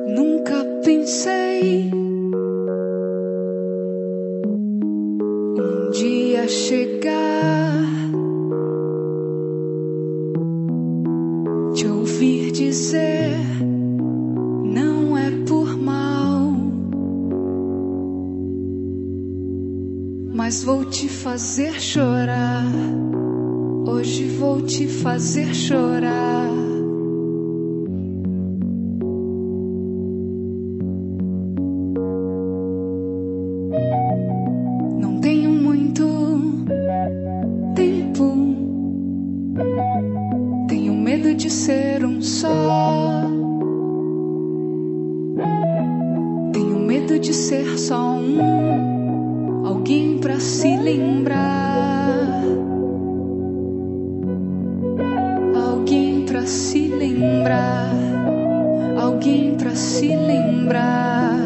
Nunca pensei um dia chegar, te ouvir dizer não é por mal, mas vou te fazer chorar. Hoje vou te fazer chorar. Não tenho muito tempo, tenho medo de ser um só, tenho medo de ser só alguém pra se lembrar, alguém pra se lembrar, alguém pra se lembrar.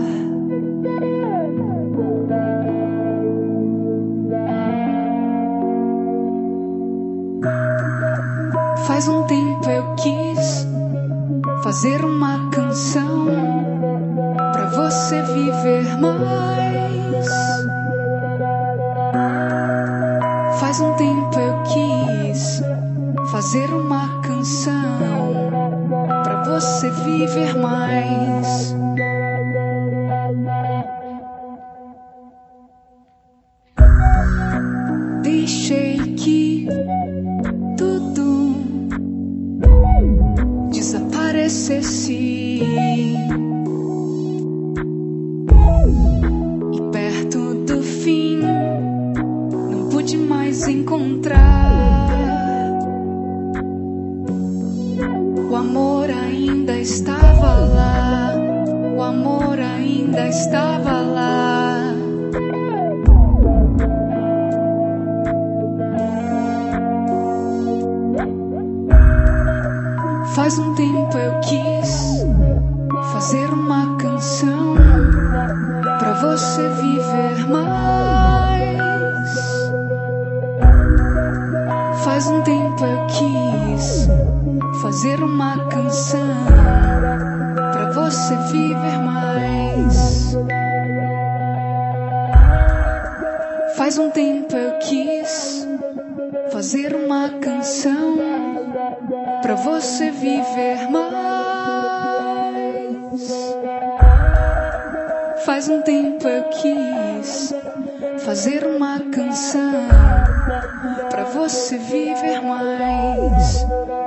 Faz um tempo eu quis fazer uma canção pra você viver mais. Faz um tempo eu quis fazer uma canção pra você viver mais. Deixei que tudo desaparecesse e perto do fim não pude mais encontrar. O amor ainda estava lá, o amor ainda estava lá. Faz um tempo eu quis fazer uma canção pra você viver mais. Faz um tempo eu quis fazer uma canção pra você viver mais. Faz um tempo eu quis fazer uma canção pra você viver mais. Faz um tempo eu quis fazer uma canção pra você viver mais.